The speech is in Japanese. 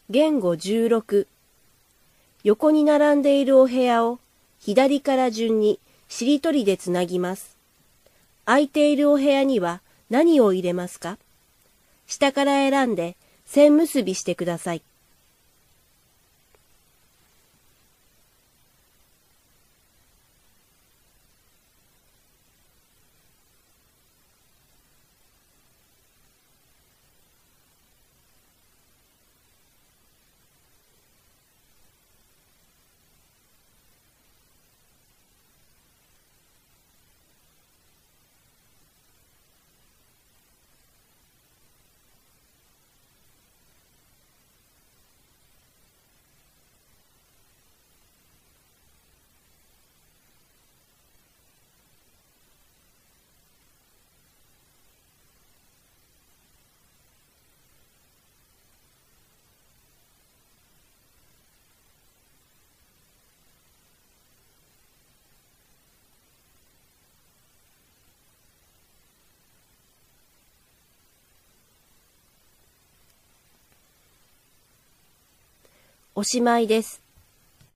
言語16。横に並んでいるお部屋を左から順にしりとりでつなぎます。空いているお部屋には何を入れますか？下から選んで線結びしてください。おしまいです。